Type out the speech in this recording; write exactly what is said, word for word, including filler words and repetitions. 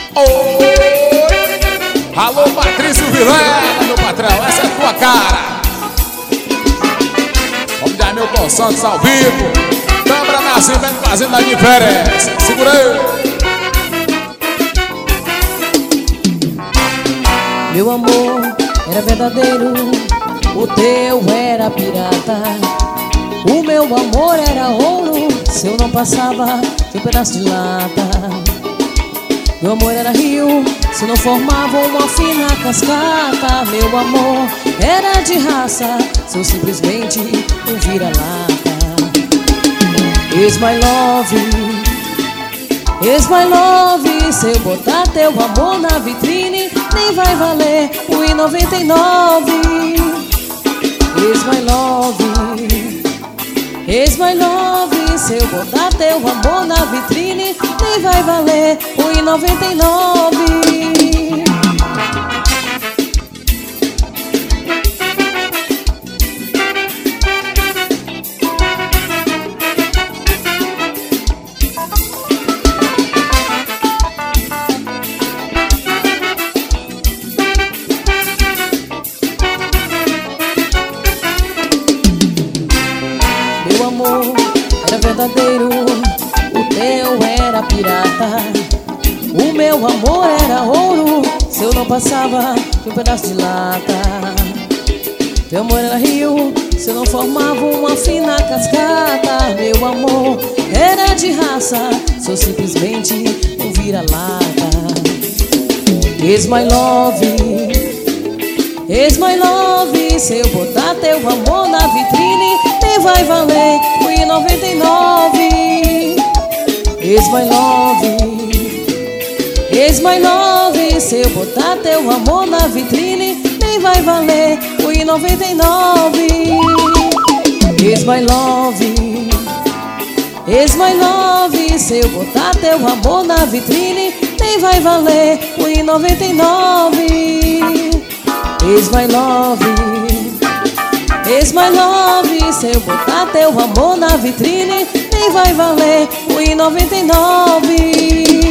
Oi! Alô, Patrício Vilela, meu patrão, essa é a tua cara. Vamos dar Milton Santos ao vivo. Câmara Nascimento fazendo a diferença. Segura aí. Meu amor era verdadeiro, o teu era pirata. O meu amor era ouro, se eu não passava de um pedaço de lata. Meu amor era rio, se não formava uma fina cascata. Meu amor era de raça, se eu simplesmente um vira-lata. Is my love, is my love. Se eu botar teu amor na vitrine, nem vai valer um e noventa e nove. Is my love, is my love. Se eu botar teu amor na vitrine, nem vai valer um e noventa e nove. Meu amor era verdadeiro, o teu era pirata. O meu amor era ouro, se eu não passava de um pedaço de lata. Teu amor era rio, se eu não formava uma fina cascata. Meu amor era de raça, se eu simplesmente um vira-lata. Is my love, is my love. Se eu botar teu amor na vitrine, nem vai valer um e noventa e nove. Is my love, is my love. Se eu botar teu amor na vitrine, nem vai valer um e noventa e nove. Is my love, is my love. Se eu botar teu amor na vitrine, nem vai valer um e noventa e nove. Is my love, is my love. Se eu botar teu amor na vitrine, nem vai valer um e noventa e nove.